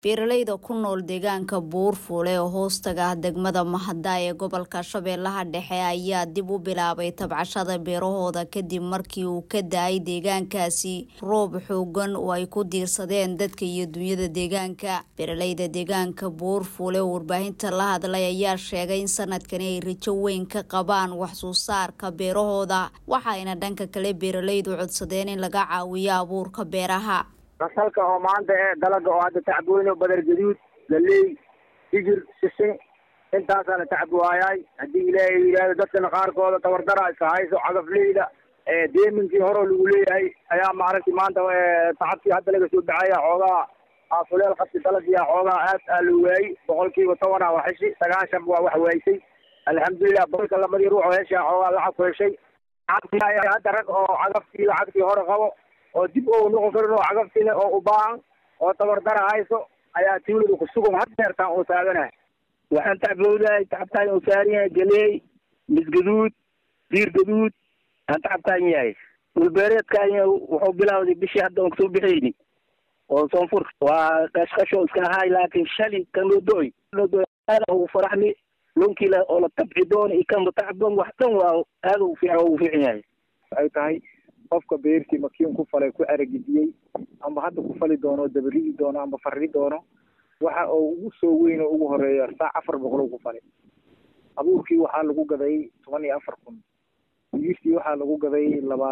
beeralayda ku nool deegaanka Buurfuule oo hoostaga degmada Mahada ee gobolka Shabeellaha Dhexe ayaa dib u bilaabay tabcashada beerahooda kadib markii uu ka daay deegaankaasi roob xoogan oo ay ku diirsadeen dadka iyo dunyada deegaanka. Beeralayda deegaanka Buurfuule oo warbaahinta la hadlay ayaa sheegay in sanadkan ay rajo weyn ka qabaan wax soo saarka beerahooda, waxayna dhanka kale beeralaydu codsadeen in laga caawiyo abuurka beeraha. rasalka oo maanta dalaga oo hadda tacbooyno badar gaduud galey digir sisin intaasa la tacbooyay hadii ilaahay yiraahdo dadka qaarkooda tawardara iska hayso cagafleyda deeminkii hore lagu leeyahay ayaa maaragtay maanta tacabkii hadda laga soo baxaya xoogaa afuleel qabti dalagii xoogaa aad loo waayay 10% waa xeshi 90 waa wax waayay alxamdulillah barka lamadii ruux oo hesha xoogaa lacag ku heshay hadda rag oo cagaftii hore qabo oo dib oo noqon karo cagaftina oo u baahan oo tabardara hayso ayaa tuulada ku sugan haddeertaan oo taaganahay waxaan tacbooday tacabtaan oo saariya galey misgaduud diir gaduud aan tacabtaan yahay ulbeereedkan wuxuu bilowday bishii hadda oo soo bixiyay oo soonfur waa qashqasho iska ahay laakiin shali kan loo dooy aad ugu faraxni lonkila oo la tabcidoon ikan tacban wax tan waa aad u fiican yahay ay tahay qofka beertii makiin ku falay ku aragidiyay amba hadda ku fali doono dabarigi doono amba farri doono waxa uu ugu soo weyn oo ugu horeeyo saac 400 ku falay abuurkii waxa lagu gaday 14000 digirtii waxa lagu gaday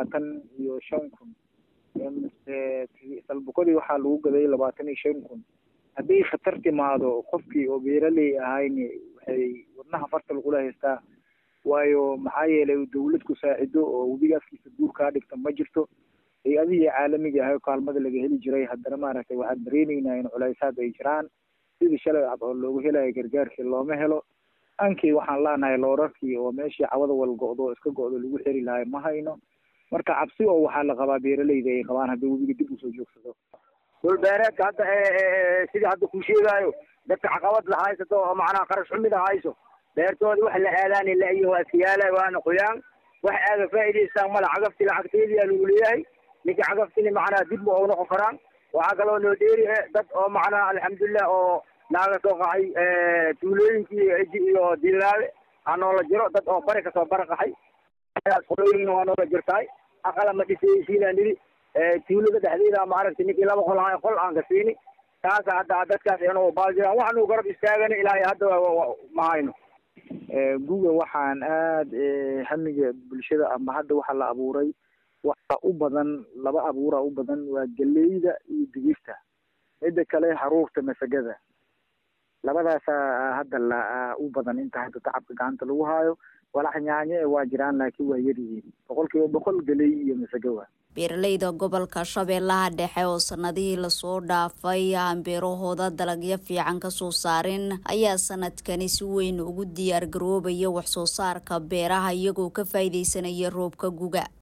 25000 salbuqadii waxa lagu gaday 25000 hadii khatar timaado qofkii oo beeraley ahayn waxay wadnaha farta lagu leeyahay waayo maxaa yeelay dawlad ku saacido oo wadigaskiisa guur ka dhigta ma jirto ay adiga caalamiga ah kaalmada laga heli jiray haddana maaragtay waxaan dareemaynaa in culaysaad ay jiraan sidii shalay oo loogu helay gargaarkii looma helo ankii waxaan leenahay loorarkii oo meeshii cawada wal go'do iska go'do lagu xiri lahay ma hayno marka cabsi oo waxa la qabaa beeralayda ay qabaan haddii wadiga dib u soo joogsado dul beereedka hadda sidii hadda ku sheegayo dadka caqabad la haysto oo macnaha qarash xumida hayso beertooda wax la aadaan ilaa iyo asiyaala waana qoyaan wax aad faa'iideysan ma la cagafti lacagteedii lagu leeyahay ninka cagafti macna dib oo noqon karaan waxa kale oo noo dheeri dad oo macna alxamdulillah oo naaga soo qaxay tuulooyinkii iyo dilaale anoo la jiro dad oo bari ka soo barqaxay qolooyin oo noo jirtay aqala ma dhisaysiina nidi tuulada dhexdeeda ma aragtay ninkii laba qol aan ka siini taas hadda dadkaas inuu baajiraan waxaanu garab istaagan ilaa hadda ma hayno Google waxaan aad hamiga bulshada ama hadda waxa la abuuray waxa u badan laba abuura u badan waa galeyda iyo digirta mid kale haruurta masagada labadaas hadda la u badan inta hadda tacabka gacanta lagu haayo walax nyaanye waa jiraan laakiin waa yariin 100% galey iyo masaga beeralayda gobolka Shabeellaha Dhexe oo sanadihii la soo dhaafay aan beerahooda dalagyo fiican ka soo saarin ayaa sanadkani si weyn ugu diyaar garoobaya wax soo saarka beeraha iyagoo ka faa'iideysanaya roobka guga.